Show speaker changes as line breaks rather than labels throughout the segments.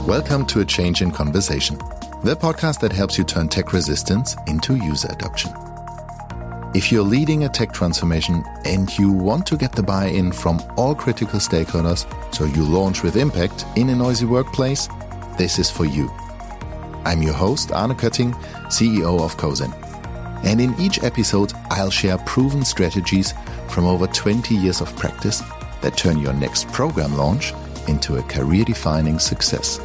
Welcome to A Change in Conversation, the podcast that helps you turn tech resistance into user adoption. If you're leading a tech transformation and you want to get the buy-in from all critical stakeholders so you launch with impact in a noisy workplace, this is for you. I'm your host, Arne Kötting, CEO of Cozen. And in each episode, I'll share proven strategies from over 20 years of practice that turn your next program launch into a career-defining success.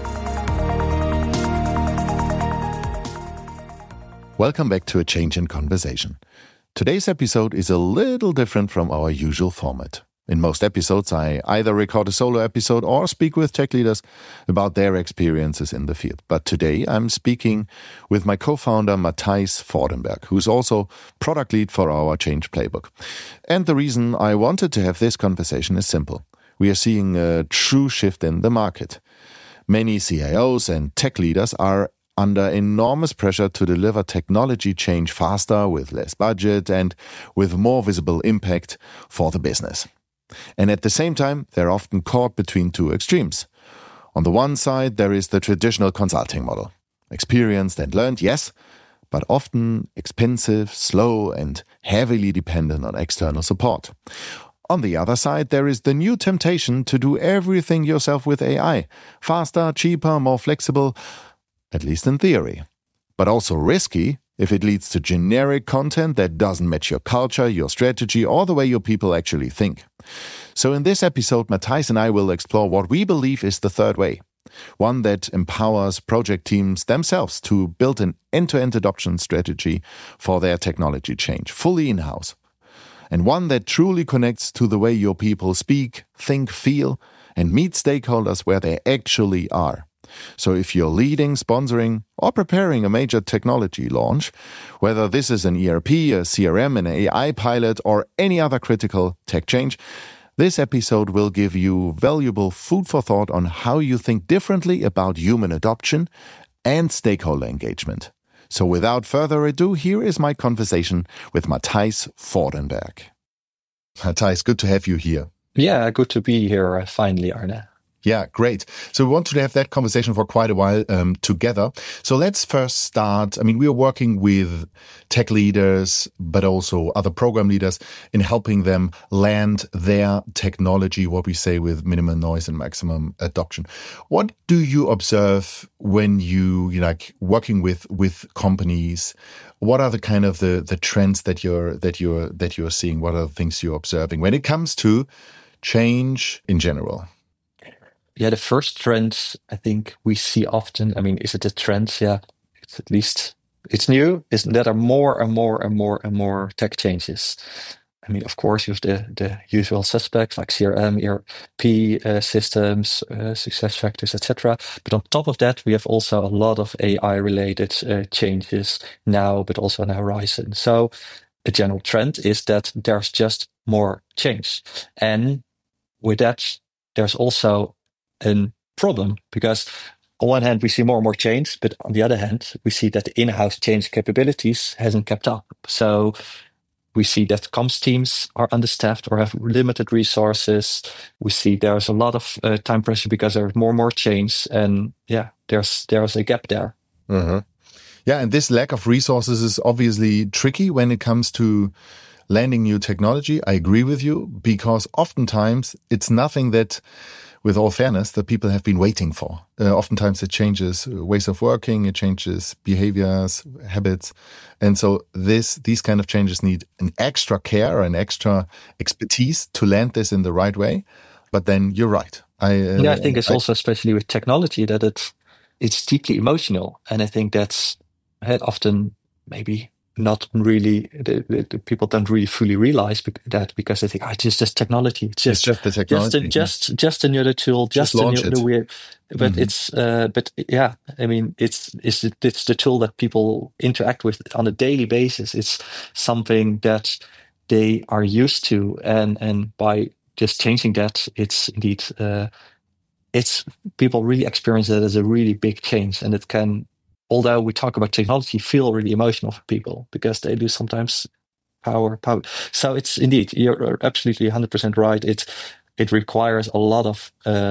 Welcome back to A Change in Conversation. Today's episode is a little different from our usual format. In most episodes, I either record a solo episode or speak with tech leaders about their experiences in the field. But today, I'm speaking with my co-founder, Matthijs Voordenberg, who's also product lead for our Change Playbook. And the reason I wanted to have this conversation is simple. We are seeing a true shift in the market. Many CIOs and tech leaders are under enormous pressure to deliver technology change faster, with less budget, and with more visible impact for the business. And at the same time, they're often caught between two extremes. On the one side, there is the traditional consulting model. Experienced and learned, yes, but often expensive, slow, and heavily dependent on external support. On the other side, there is the new temptation to do everything yourself with AI. Faster, cheaper, more flexible, at least in theory. But also risky if it leads to generic content that doesn't match your culture, your strategy, or the way your people actually think. So in this episode, Matthijs and I will explore what we believe is the third way. One that empowers project teams themselves to build an end-to-end adoption strategy for their technology change, fully in-house. And one that truly connects to the way your people speak, think, feel, and meet stakeholders where they actually are. So if you're leading, sponsoring, or preparing a major technology launch, whether this is an ERP, a CRM, an AI pilot, or any other critical tech change, this episode will give you valuable food for thought on how you think differently about human adoption and stakeholder engagement. So without further ado, here is my conversation with Matthijs Voordenberg. Matthijs, good to have you here.
Yeah, good to be here finally, Arne.
Yeah, great. So we wanted to have that conversation for quite a while together. So let's first start. I mean, we are working with tech leaders, but also other program leaders in helping them land their technology, what we say, with minimal noise and maximum adoption. What do you observe when you like working with companies? What are the kind of the trends that you're seeing? What are the things you're observing when it comes to change in general?
Yeah, the first trend I think we see often, I mean, is it a trend? Yeah, it's at least, it's new, is that there are more and more tech changes. I mean, of course, you have the usual suspects like CRM, ERP systems, success factors, etc. But on top of that, we have also a lot of AI-related changes now, but also on the horizon. So a general trend is that there's just more change. And with that, there's also a problem, because on one hand we see more and more change, but on the other hand we see that the in-house change capabilities hasn't kept up. So we see that comms teams are understaffed or have limited resources. We see there's a lot of time pressure because there's more and more change, and yeah, there's a gap there.
Mm-hmm. Yeah, and this lack of resources is obviously tricky when it comes to landing new technology. I agree with you, because oftentimes it's nothing that, with all fairness, that people have been waiting for. Oftentimes it changes ways of working, it changes behaviors, habits. And so these kind of changes need an extra care, an extra expertise to land this in the right way. But then you're right.
I think it's also, especially with technology, that it's deeply emotional. And I think that's often maybe not really, the people don't really fully realize that, because they think, it's just technology. It's just the technology. Just another tool, just another way. But but yeah, I mean, it's the tool that people interact with on a daily basis. It's something that they are used to, and by just changing that, it's indeed, it's people really experience it as a really big change, and it can, although we talk about technology, feel really emotional for people, because they do sometimes power. So it's indeed, you're absolutely 100% right. it requires a lot of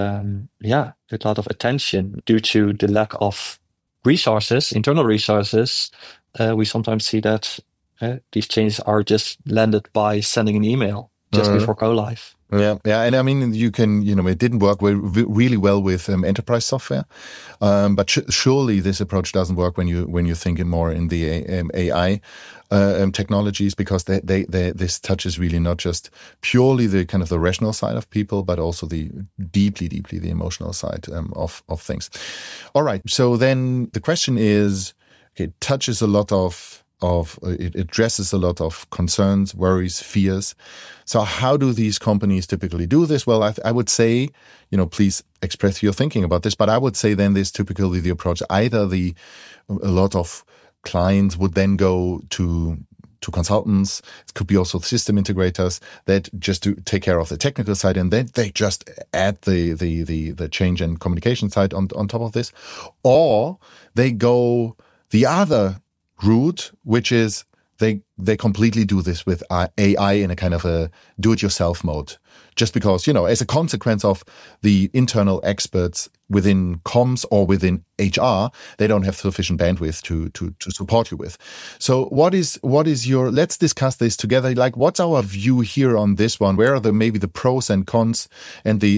attention due to the lack of resources, internal resources. We sometimes see that these changes are just landed by sending an email just before go live.
Yeah, and I mean, you can, it didn't work really well with enterprise software, but surely this approach doesn't work when you think more in the AI technologies, because this touches really not just purely the kind of the rational side of people, but also the deeply the emotional side of things. All right, so then the question is, okay, it touches a lot it addresses a lot of concerns, worries, fears. So how do these companies typically do this? Well, I would say, please express your thinking about this, but I would say then this typically the approach, either a lot of clients would then go to consultants. It could be also system integrators that just to take care of the technical side, and then they just add the change and communication side on top of this. Or they go the other route, which is they completely do this with AI in a kind of a do-it-yourself mode. Just because, as a consequence of the internal experts within comms or within HR, they don't have sufficient bandwidth to support you with. So what is let's discuss this together. Like, what's our view here on this one? Where are maybe the pros and cons and the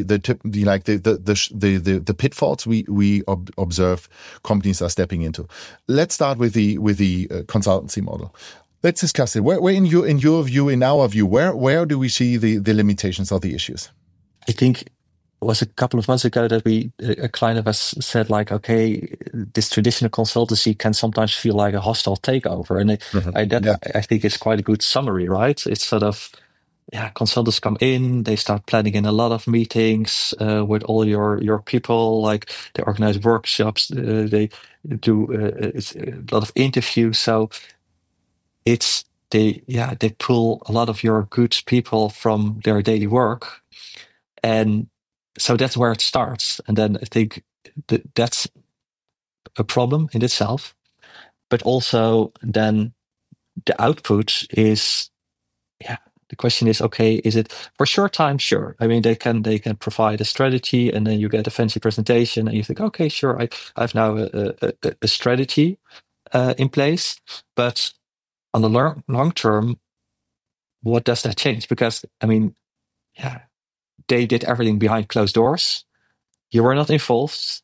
pitfalls we observe companies are stepping into? Let's start with the consultancy model. Let's discuss it. Where in your view, in our view, where do we see the limitations or the issues?
I think it was a couple of months ago that a client of us said, like, okay, this traditional consultancy can sometimes feel like a hostile takeover. And I think it's quite a good summary, right? It's sort of, consultants come in, they start planning in a lot of meetings with all your people, like they organize workshops, they do a lot of interviews. So they pull a lot of your good people from their daily work. And so that's where it starts. And then I think that's a problem in itself. But also then the output is, the question is, okay, is it for short time? Sure. I mean, they can provide a strategy, and then you get a fancy presentation and you think, okay, sure, I have now a strategy in place. But on the long term, what does that change? Because, I mean, they did everything behind closed doors. You were not involved.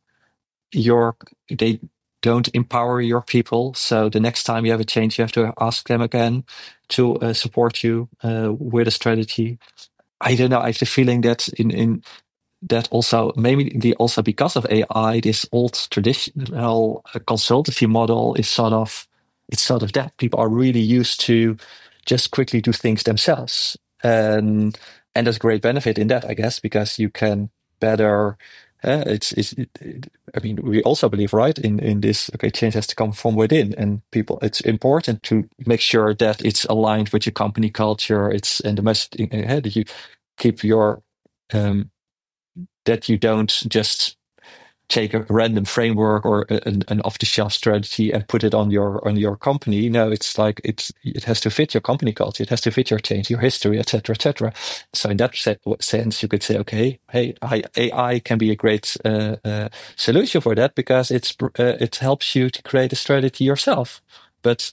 They don't empower your people. So the next time you have a change, you have to ask them again to support you with a strategy. I don't know. I have the feeling that in that also, maybe also because of AI, this old traditional consultancy model is sort of that. People are really used to just quickly do things themselves. And there's great benefit in that, I guess, because you can better, I mean, we also believe, right, in this, okay, change has to come from within, and it's important to make sure that it's aligned with your company culture. And the message that you keep your, that you don't just take a random framework or an off-the-shelf strategy and put it on your company. No, it's like it has to fit your company culture. It has to fit your change, your history, etc., etc. So in that sense, you could say, okay, hey, AI can be a great solution for that, because it helps you to create a strategy yourself. But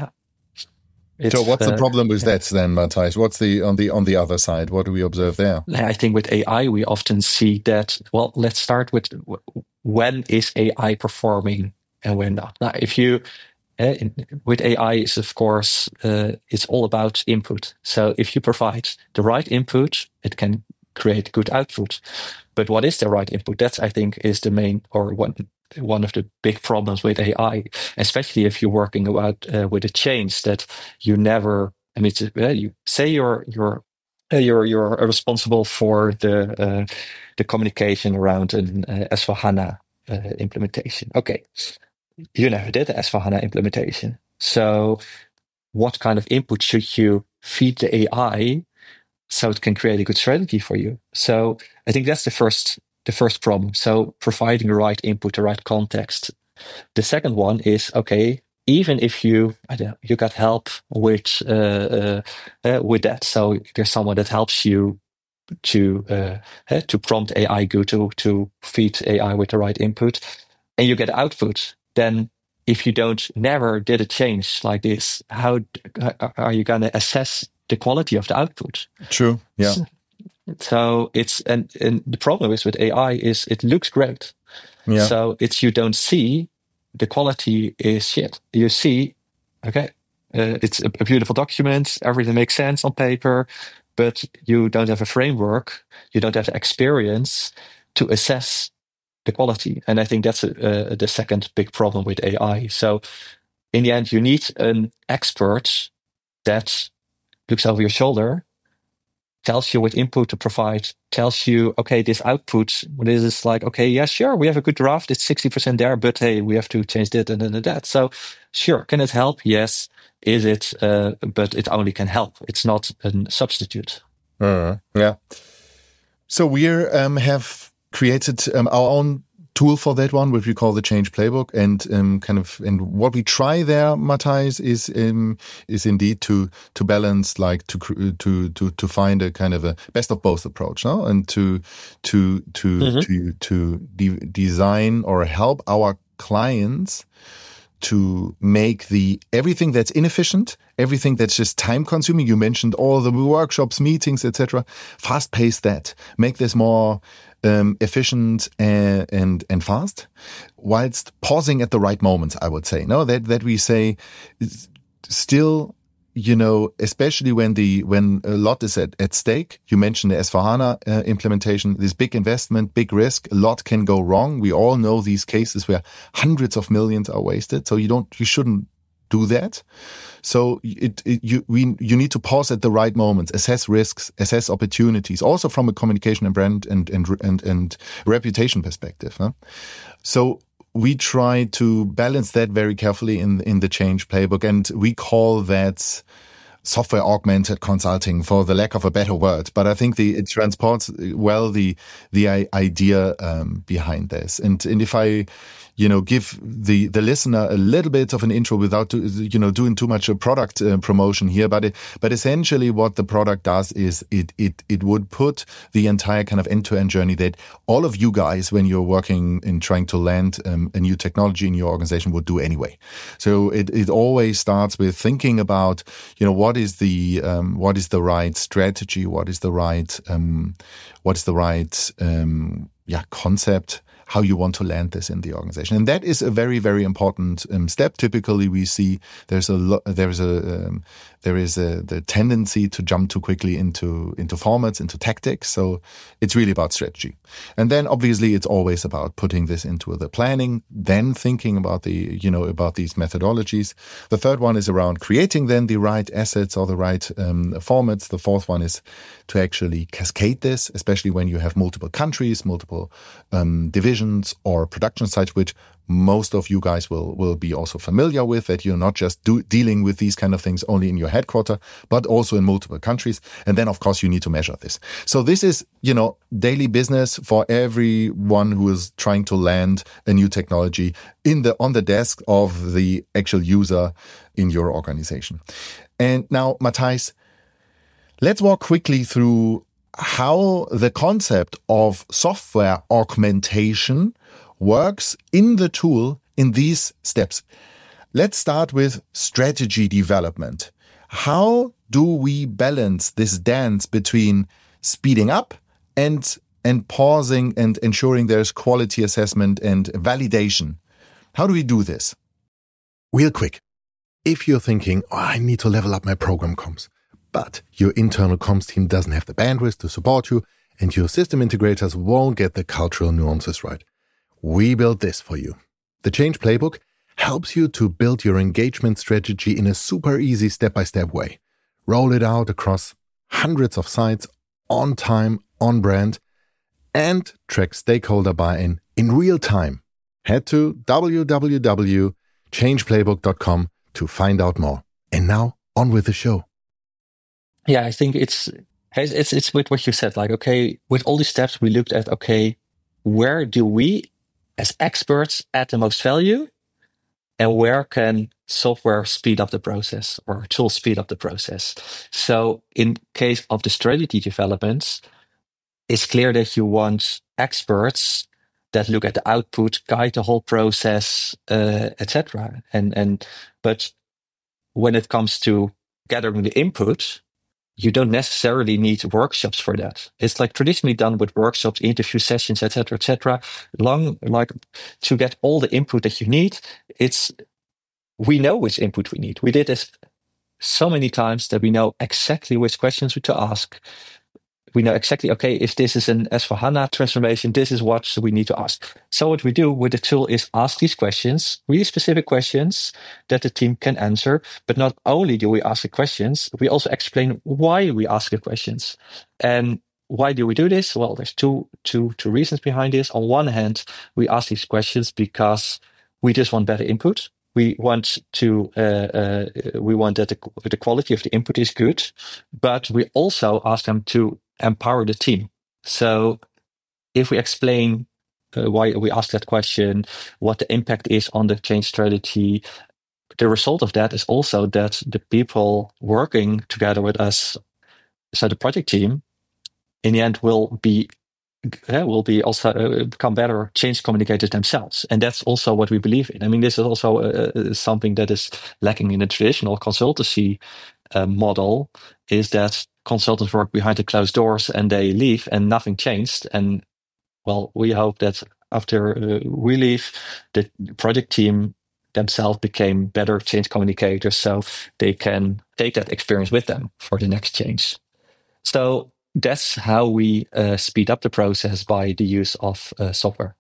so what's the problem with that then, Matthijs? What's on the other side? What do we observe there?
I think with AI, we often see that, well, let's start with when is AI performing and when not. Now, if you, with AI, is of course, it's all about input. So if you provide the right input, it can create good output. But what is the right input? That, I think, is the main, or one of the big problems with AI, especially if you're working with a change that you never. I mean, you say you're responsible for the communication around an S/4HANA implementation. Okay, you never did the S/4HANA implementation. So, what kind of input should you feed the AI so it can create a good strategy for you? So, I think that's the first problem. So providing the right input, the right context. The second one is, okay, even if you got help with that. So there's someone that helps you to prompt AI good to feed AI with the right input, and you get output. Then if you never did a change like this, how are you going to assess the quality of the output?
True. Yeah.
So it's and the problem is with AI is it looks great.
Yeah.
So you don't see the quality is shit. You see, okay, it's a beautiful document. Everything makes sense on paper, but you don't have a framework. You don't have the experience to assess the quality. And I think that's the second big problem with AI. So in the end, you need an expert that looks over your shoulder, tells you what input to provide, tells you, okay, this output, this is like, okay, yeah, sure, we have a good draft, it's 60% there, but hey, we have to change that and that. So sure, can it help? Yes. Is it, but it only can help. It's not a substitute.
Yeah. So we have created our own tool for that one, which we call the Change Playbook, and and what we try there, Matthijs, is indeed to balance, like to find a kind of a best of both approach, no? And to design or help our clients to make everything that's inefficient, everything that's just time consuming. You mentioned all the workshops, meetings, etc. Fast pace that, make this more efficient and fast, whilst pausing at the right moments. I would say, no, that we say still, especially when a lot is at stake. You mentioned the S/4HANA implementation, this big investment, big risk, a lot can go wrong. We all know these cases where hundreds of millions are wasted. So you shouldn't do that. So you need to pause at the right moments, assess risks, assess opportunities, also from a communication and brand and reputation perspective. Huh? So we try to balance that very carefully in the Change Playbook, and we call that software augmented consulting, for the lack of a better word. But I think it transports well the idea behind this. And if I give the listener a little bit of an intro without doing too much product promotion here, but essentially what the product does is it would put the entire kind of end-to-end journey that all of you guys, when you're working in trying to land a new technology in your organization, would do anyway. So it always starts with thinking about what is the right strategy, what is the right concept, how you want to land this in the organization. And that is a very, very important step. Typically, we see there is the tendency to jump too quickly into formats, into tactics. So it's really about strategy. And then obviously it's always about putting this into the planning, then thinking about about these methodologies. The third one is around creating then the right assets or the right formats. The fourth one is to actually cascade this, especially when you have multiple countries, multiple divisions or production sites, which most of you guys will be also familiar with, that you're not just dealing with these kind of things only in your headquarters, but also in multiple countries. And then, of course, you need to measure this. So this is, daily business for everyone who is trying to land a new technology on the desk of the actual user in your organization. And now, Matthijs, let's walk quickly through how the concept of software augmentation works in the tool in these steps. Let's start with strategy development. How do we balance this dance between speeding up and pausing and ensuring there's quality assessment and validation? How do we do this? Real quick, if you're thinking, I need to level up my program comms, but your internal comms team doesn't have the bandwidth to support you, and your system integrators won't get the cultural nuances right, we built this for you. The Change Playbook helps you to build your engagement strategy in a super easy step-by-step way. Roll it out across hundreds of sites, on time, on brand, and track stakeholder buy-in in real time. Head to www.changeplaybook.com to find out more. And now, on with the show.
Yeah, I think it's with what you said, like, okay, with all these steps, we looked at, okay, where do we as experts add the most value, and where can software speed up the process or tools speed up the process? So in case of the strategy developments, it's clear that you want experts that look at the output, guide the whole process, etc. But when it comes to gathering the input, you don't necessarily need workshops for that. It's like traditionally done with workshops, interview sessions, etc., etc. Like to get all the input that you need. We know which input we need. We did this so many times that we know exactly which questions to ask. We know exactly, okay, if this is an S/4HANA transformation, this is what we need to ask. So what we do with the tool is ask these questions, really specific questions that the team can answer. But not only do we ask the questions, we also explain why we ask the questions. And why do we do this? Well, there's two reasons behind this. On one hand, we ask these questions because we just want better input. We want that the quality of the input is good, but we also ask them to empower the team. So if we explain why we ask that question, what the impact is on the change strategy, the result of that is also that the people working together with us, so the project team, in the end will also become better change communicators themselves. And that's also what we believe in. I mean, this is also something that is lacking in the traditional consultancy model, is that consultants work behind the closed doors and they leave and nothing changed. And well, we hope that after we leave, the project team themselves became better change communicators, so they can take that experience with them for the next change. So that's how we speed up the process, by the use of software,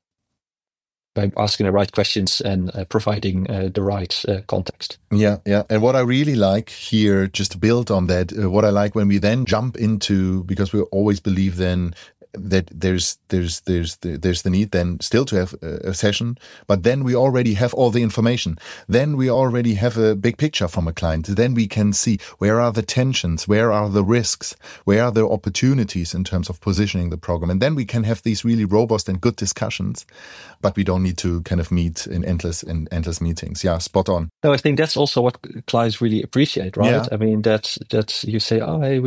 by asking the right questions and providing the right context.
Yeah. And what I really like here, just to build on that, what I like when we then jump into, because we always believe then that there's the need then still to have a session, but then we already have all the information. Then we already have a big picture from a client. Then we can see where are the tensions, where are the risks, where are the opportunities in terms of positioning the program. And then we can have these really robust and good discussions, but we don't need to kind of meet in endless meetings. Yeah, spot on.
No, I think that's also what clients really appreciate, right?
Yeah.
I mean, that you say, oh, hey,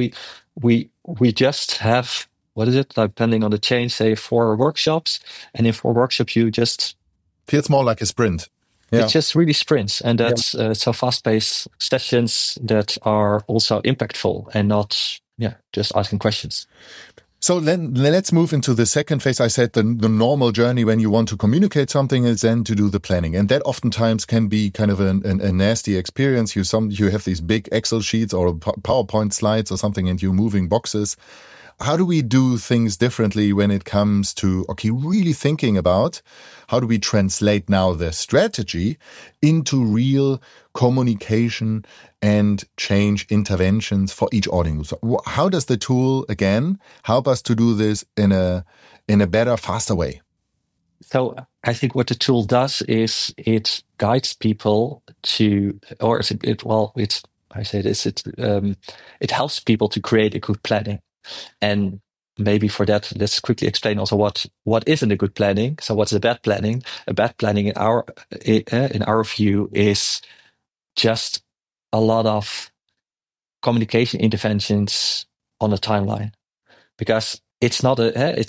we just have, what is it? Depending on the change, say 4 workshops. And in 4 workshops, you just...
Feels more like a sprint. Yeah.
It's just really sprints. And that's so fast-paced sessions that are also impactful and not just asking questions.
So then let's move into the second phase. I said the normal journey when you want to communicate something is then to do the planning. And that oftentimes can be kind of a nasty experience. You have these big Excel sheets or PowerPoint slides or something, and you're moving boxes. How do we do things differently when it comes to, really thinking about how do we translate now the strategy into real communication and change interventions for each audience? How does the tool, again, help us to do this in a better, faster way?
So I think what the tool does is it guides people to, it helps people to create a good planning. And maybe for that, let's quickly explain also what isn't a good planning. So what's a bad planning? A bad planning in our view is just a lot of communication interventions on a timeline, because it's not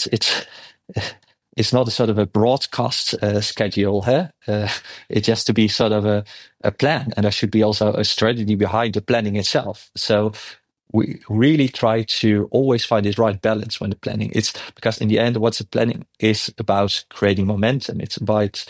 it's not a sort of a broadcast schedule. It has to be sort of a plan, and there should be also a strategy behind the planning itself. So we really try to always find this right balance when the planning. It's because in the end, what's the planning is about creating momentum. It's about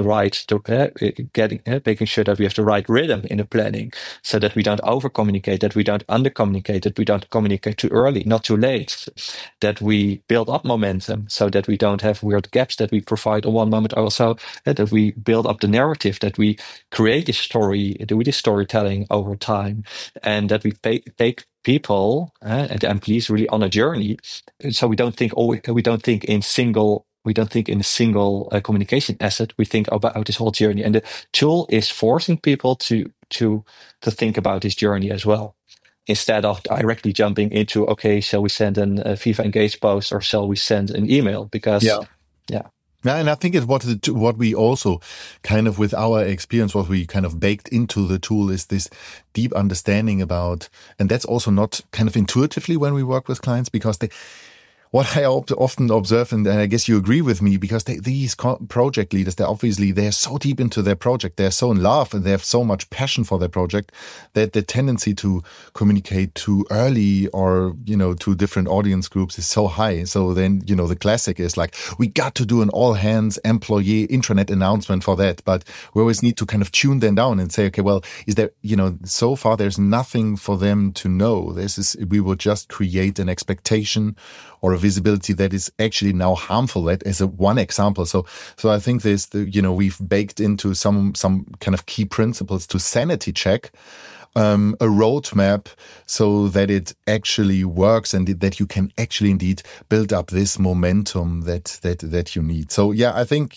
making sure that we have the right rhythm in the planning, so that we don't over communicate, that we don't under communicate, that we don't communicate too early, not too late, that we build up momentum, so that we don't have weird gaps that we provide on one moment. Also, that we build up the narrative, that we create a story, do this storytelling over time, and that we take people and the employees really on a journey. So we don't think in a single communication asset. We think about this whole journey, and the tool is forcing people to think about this journey as well, instead of directly jumping into, shall we send a Viva Engage post or shall we send an email? Because
Yeah, and I think it's what we also kind of, with our experience, what we kind of baked into the tool is this deep understanding about, and that's also not kind of intuitively when we work with clients, because what I often observe, and I guess you agree with me, because these project leaders, they're so deep into their project, they're so in love, and they have so much passion for their project that the tendency to communicate too early or, to different audience groups is so high. So then, the classic is like, we got to do an all hands employee intranet announcement for that. But we always need to kind of tune them down and say, okay, well, is there, so far there's nothing for them to know. We will just create an expectation or a visibility that is actually now harmful. That is one example. So I think we've baked into some kind of key principles to sanity check a roadmap so that it actually works and that you can actually indeed build up this momentum that you need. So yeah, I think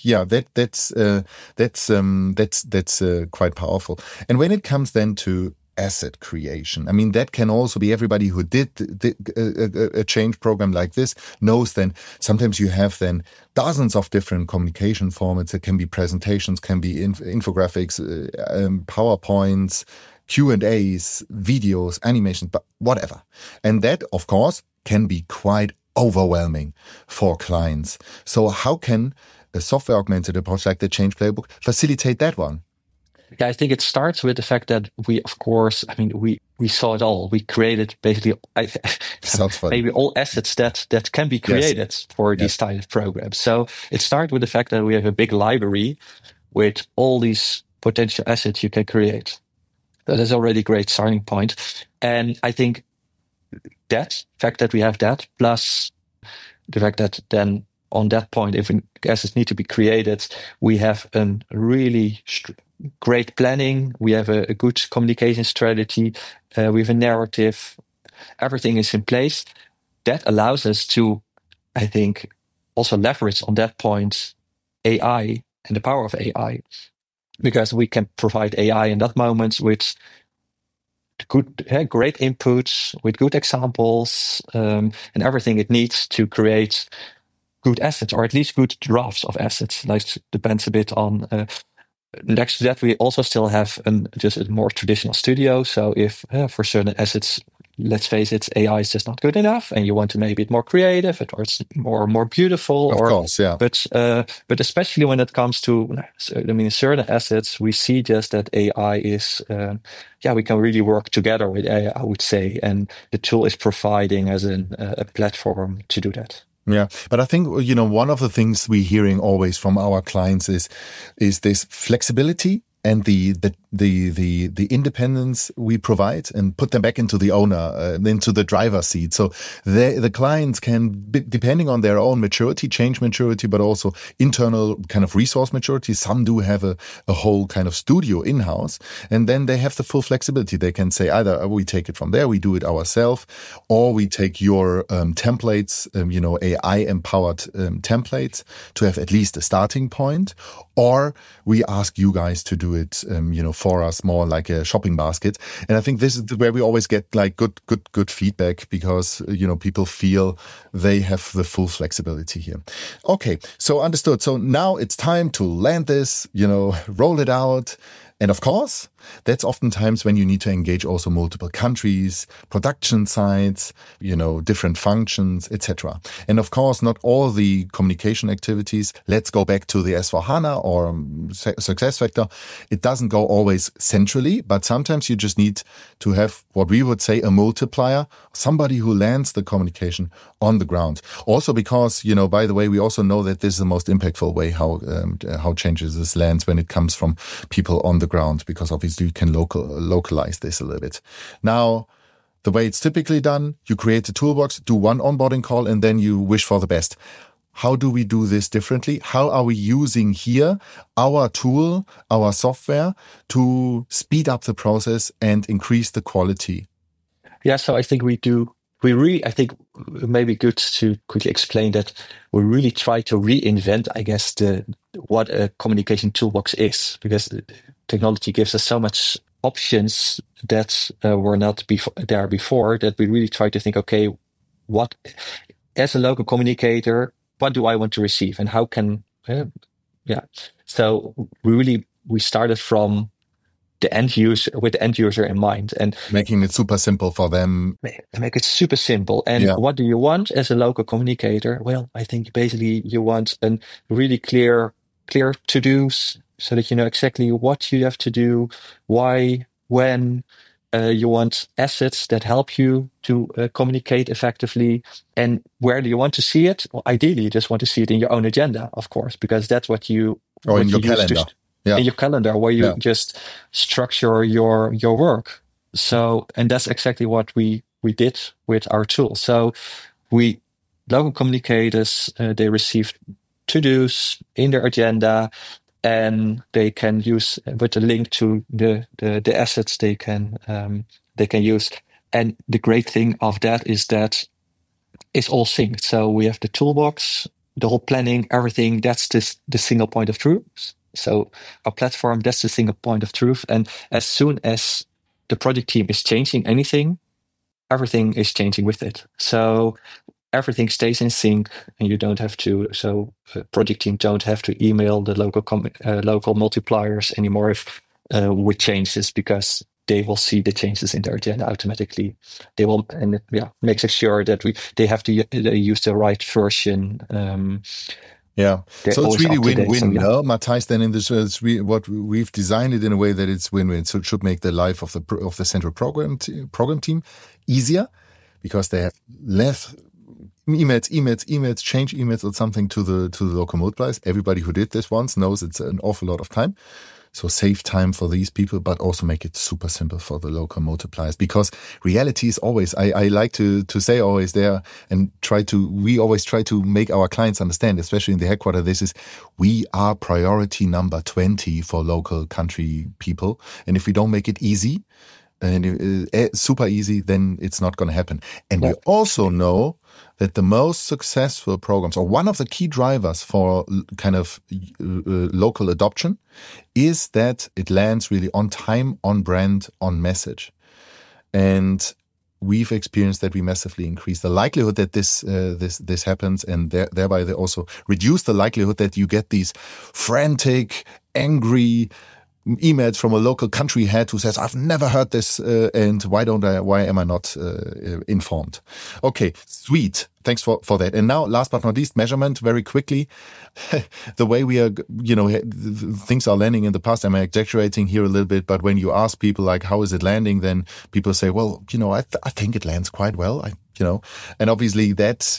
that's quite powerful. And when it comes then to asset creation, I mean, that can also be everybody who did a change program like this knows then sometimes you have then dozens of different communication formats. It can be presentations, can be infographics, PowerPoints, Q&As, videos, animations, but whatever. And that, of course, can be quite overwhelming for clients. So how can a software-augmented approach like the Change Playbook facilitate that one?
Yeah, I think it starts with the fact that we saw it all. We created basically maybe all assets that can be created for these type of programs. So it starts with the fact that we have a big library with all these potential assets you can create. That is already a great starting point. And I think that fact that we have that, plus the fact that then on that point, if assets need to be created, we have a really great planning. We have a good communication strategy. We have a narrative. Everything is in place. That allows us to, I think, also leverage on that point AI and the power of AI, because we can provide AI in that moment with great inputs, with good examples, and everything it needs to create good assets, or at least good drafts of assets. Like, depends a bit on. Next to that, we also still have just a more traditional studio. So if for certain assets, let's face it, AI is just not good enough, and you want to make it more creative or it's more beautiful.
Of course, yeah.
But especially when it comes to, certain assets, we see just that AI is, we can really work together with AI, I would say, and the tool is providing as a platform to do that.
Yeah, but I think, one of the things we're hearing always from our clients is this flexibility and the independence we provide, and put them back into the owner, into the driver's seat. So the clients can, depending on their own maturity, change maturity, but also internal kind of resource maturity. Some do have a whole kind of studio in-house, and then they have the full flexibility. They can say either we take it from there, we do it ourselves, or we take your templates, AI-empowered templates to have at least a starting point, or we ask you guys to do it, for us, more like a shopping basket. And I think this is where we always get like good feedback, because, people feel they have the full flexibility here. Okay. So understood. So now it's time to land this, roll it out. And of course, that's oftentimes when you need to engage also multiple countries, production sites, different functions, etc. And of course, not all the communication activities. Let's go back to the S4HANA or SuccessFactors. It doesn't go always centrally, but sometimes you just need to have what we would say a multiplier, somebody who lands the communication on the ground. Also because, by the way, we also know that this is the most impactful way how changes this lands when it comes from people on the ground, because obviously you can localize this a little bit. Now, the way it's typically done, you create a toolbox, do one onboarding call, and then you wish for the best. How do we do this differently? How are we using here our tool, our software, to speed up the process and increase the quality?
Yeah, so I think I think it may be good to quickly explain that we really try to reinvent, I guess, what a communication toolbox is, because technology gives us so much options that were not there before, that we really try to think, okay, what, as a local communicator, what do I want to receive, and how can, So we started from the end user in mind, and
making it super simple for them.
Make it super simple. And what do you want as a local communicator? Well, I think basically you want a really clear to-dos, so that you know exactly what you have to do, why, when. You want assets that help you to communicate effectively. And where do you want to see it? Well, ideally, you just want to see it in your own agenda, of course, because that's what you...
Or in your calendar.
In your calendar, where you just structure your work. So, and that's exactly what we did with our tool. So local communicators, they received to-dos in their agenda, and they can use with a link to the assets they can use. And the great thing of that is that it's all synced. So we have the toolbox, the whole planning, everything. That's the single point of truth. So our platform, that's the single point of truth. And as soon as the project team is changing anything, everything is changing with it. So everything stays in sync, and you don't have to. So project team don't have to email the local multipliers anymore with changes, because they will see the changes in their agenda automatically. They will, and it makes it sure that they have to use the right version.
So it's really win-win, no, Matthijs? Then in this, what we've designed it in a way that it's win-win. So it should make the life of the central program team easier, because they have less emails, change emails or something to the local multipliers. Everybody who did this once knows it's an awful lot of time. So save time for these people, but also make it super simple for the local multipliers, because reality is always, I like to say always there, and we always try to make our clients understand, especially in the headquarters, we are priority number 20 for local country people. And if we don't make it easy, and super easy, then it's not going to happen. And we also know that the most successful programs, or one of the key drivers for kind of local adoption, is that it lands really on time, on brand, on message. And we've experienced that we massively increase the likelihood that this happens, and thereby they also reduce the likelihood that you get these frantic, angry emails from a local country head who says, I've never heard this, and why am I not informed? Okay, sweet. Thanks for that. And now, last but not least, measurement, very quickly. The way we are, things are landing in the past. I'm exaggerating here a little bit, but when you ask people like, how is it landing? Then people say, well, I think it lands quite well. And obviously that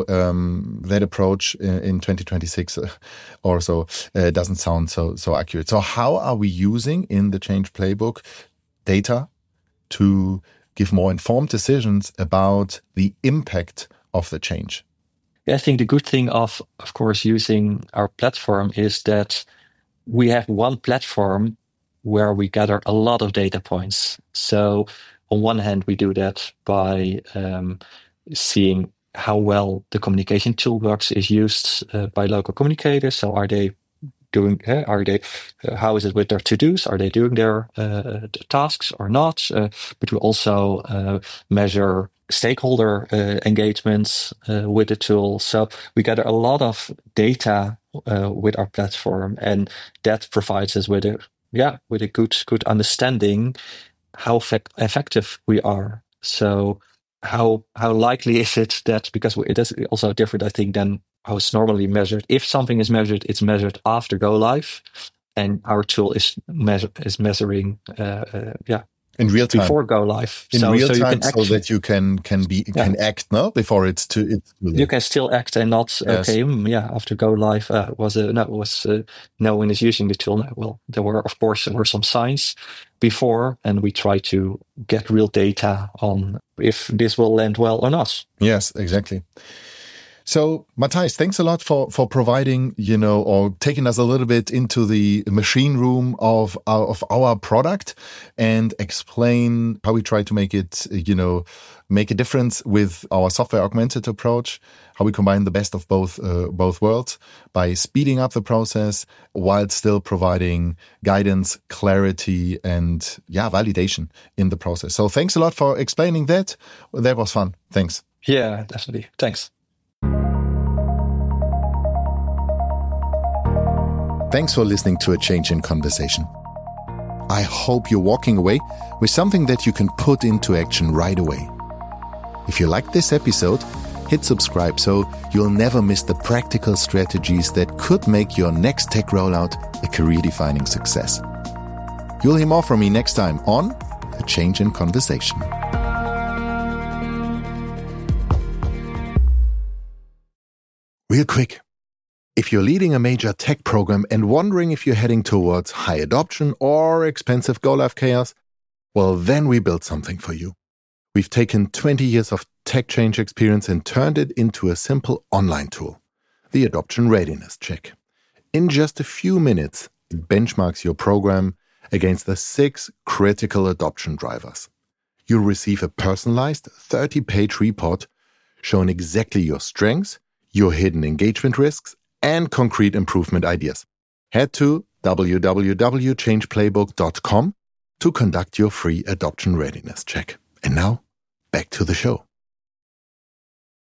approach in 2026 or so doesn't sound so accurate. So how are we using in the Change Playbook data to give more informed decisions about the impact of the change?
I think the good thing of course, using our platform is that we have one platform where we gather a lot of data points. So on one hand, we do that by seeing how well the communication toolbox is used by local communicators. So are they doing? How is it with their to-dos? Are they doing their tasks or not? But we also measure stakeholder engagements with the tool. So we gather a lot of data with our platform, and that provides us with a good understanding how effective we are. So how likely is it that, because it is also different, I think, than how it's normally measured. If something is measured, it's measured after go live, and our tool is measuring
in real time
before go live.
So that you can act before it's too late.
You can still act and not after go live no one is using the tool now. Well, there were some signs before, and we try to get real data on if this will land well or not.
Yes, exactly. So, Matthijs, thanks a lot for providing, or taking us a little bit into the machine room of our product, and explain how we try to make it, make a difference with our software augmented approach, how we combine the best of both worlds by speeding up the process while still providing guidance, clarity, and validation in the process. So thanks a lot for explaining that. That was fun. Thanks.
Yeah, definitely. Thanks.
Thanks for listening to A Change in Conversation. I hope you're walking away with something that you can put into action right away. If you liked this episode, hit subscribe so you'll never miss the practical strategies that could make your next tech rollout a career-defining success. You'll hear more from me next time on A Change in Conversation. Real quick, if you're leading a major tech program and wondering if you're heading towards high adoption or expensive go-live chaos, well, then we built something for you. We've taken 20 years of tech change experience and turned it into a simple online tool, the Adoption Readiness Check. In just a few minutes, it benchmarks your program against the 6 critical adoption drivers. You'll receive a personalized 30-page report showing exactly your strengths, your hidden engagement risks, and concrete improvement ideas. Head to www.changeplaybook.com to conduct your free adoption readiness check. And now, back to the show.